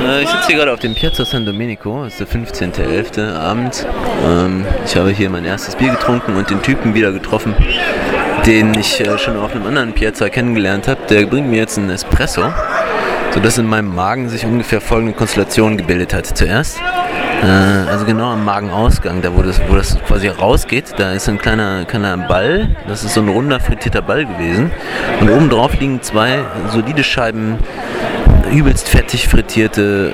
Ich sitze hier gerade auf dem Piazza San Domenico, es ist der 15.11. Abend. Ich habe hier mein erstes Bier getrunken und den Typen wieder getroffen, den ich schon auf einem anderen Piazza kennengelernt habe. Der bringt mir jetzt einen Espresso, sodass in meinem Magen sich ungefähr folgende Konstellation gebildet hat. Zuerst, also genau am Magenausgang, da wo das quasi rausgeht, da ist ein kleiner Ball, das ist so ein runder frittierter Ball gewesen. Und oben drauf liegen zwei solide Scheiben übelst fettig frittierte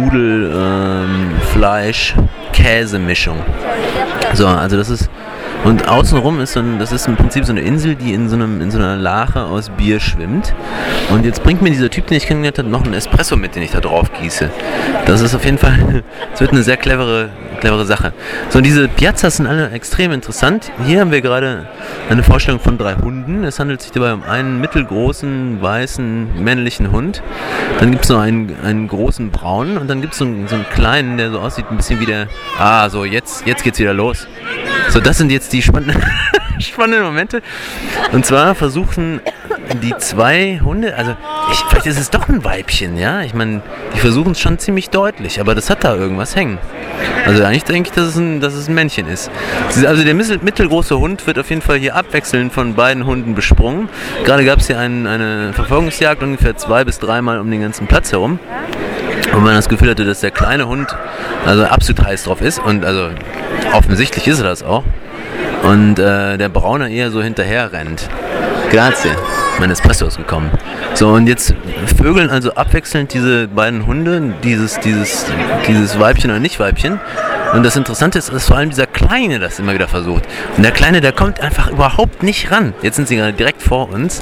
Fleisch-Käse-Mischung. So, also das ist. Und außenrum ist das ist im Prinzip so eine Insel, die in so einer Lache aus Bier schwimmt. Und jetzt bringt mir dieser Typ, den ich kennengelernt habe, noch einen Espresso mit, den ich da drauf gieße. Das ist auf jeden Fall, es wird eine sehr clevere Sache. So, diese Piazzas sind alle extrem interessant. Hier haben wir gerade eine Vorstellung von 3 Hunden. Es handelt sich dabei um einen mittelgroßen, weißen, männlichen Hund. Dann gibt es noch einen großen braunen und dann gibt es so einen kleinen, der so aussieht ein bisschen wie der... so jetzt geht's wieder los. So, das sind jetzt die spannenden Momente. Und zwar versuchen die 2 Hunde, also vielleicht ist es doch ein Weibchen, ja? Ich meine, die versuchen es schon ziemlich deutlich, aber das hat da irgendwas hängen. Also eigentlich denke ich, dass es ein Männchen ist. Also der mittelgroße Hund wird auf jeden Fall hier abwechselnd von beiden Hunden besprungen. Gerade gab es hier eine Verfolgungsjagd ungefähr 2 bis 3 Mal um den ganzen Platz herum. Und man das Gefühl hatte, dass der kleine Hund also absolut heiß drauf ist. Und also offensichtlich ist er das auch. Und der Braune eher so hinterher rennt. Grazie. Mein Espresso ist gekommen. So, und jetzt vögeln also abwechselnd diese beiden Hunde, dieses Weibchen oder Nicht-Weibchen. Und das Interessante ist, dass vor allem dieser Kleine das immer wieder versucht. Und der Kleine, der kommt einfach überhaupt nicht ran. Jetzt sind sie gerade direkt vor uns.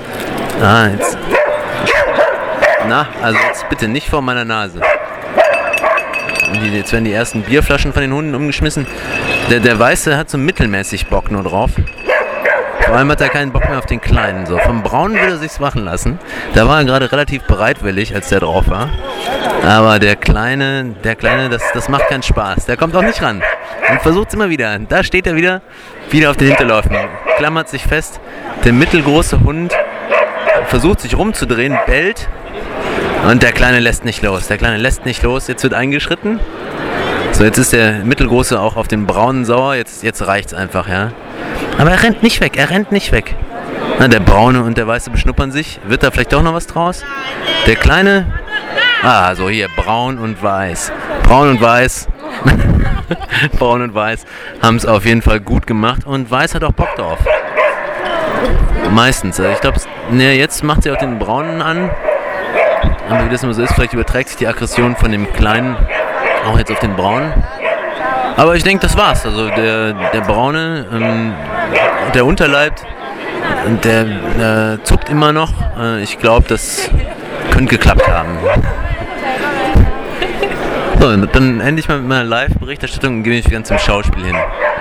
Also jetzt bitte nicht vor meiner Nase. Jetzt werden die ersten Bierflaschen von den Hunden umgeschmissen. Der Weiße hat so mittelmäßig Bock nur drauf. Vor allem hat er keinen Bock mehr auf den Kleinen. So. Vom Braunen würde er sich's machen lassen. Da war er gerade relativ bereitwillig, als der drauf war. Aber der Kleine, das macht keinen Spaß. Der kommt auch nicht ran. Und versucht's immer wieder. Da steht er wieder auf den Hinterläufen. Klammert sich fest. Der mittelgroße Hund versucht sich rumzudrehen, bellt. Und der Kleine lässt nicht los. Jetzt wird eingeschritten. So, jetzt ist der Mittelgroße auch auf den Braunen sauer. Jetzt reicht's einfach, ja. Aber er rennt nicht weg. Na, der Braune und der Weiße beschnuppern sich. Wird da vielleicht doch noch was draus? Der Kleine... so hier, Braun und Weiß. Braun und Weiß haben es auf jeden Fall gut gemacht. Und Weiß hat auch Bock drauf. Meistens. Ich glaube, jetzt macht sie auch den Braunen an. Aber wie das immer so ist, vielleicht überträgt sich die Aggression von dem Kleinen auch jetzt auf den Braunen. Aber ich denke, das war's. Also der Braune, der Unterleib, der zuckt immer noch. Ich glaube, das könnte geklappt haben. So, dann endlich mal mit meiner Live-Berichterstattung und gehe ich ganz zum Schauspiel hin.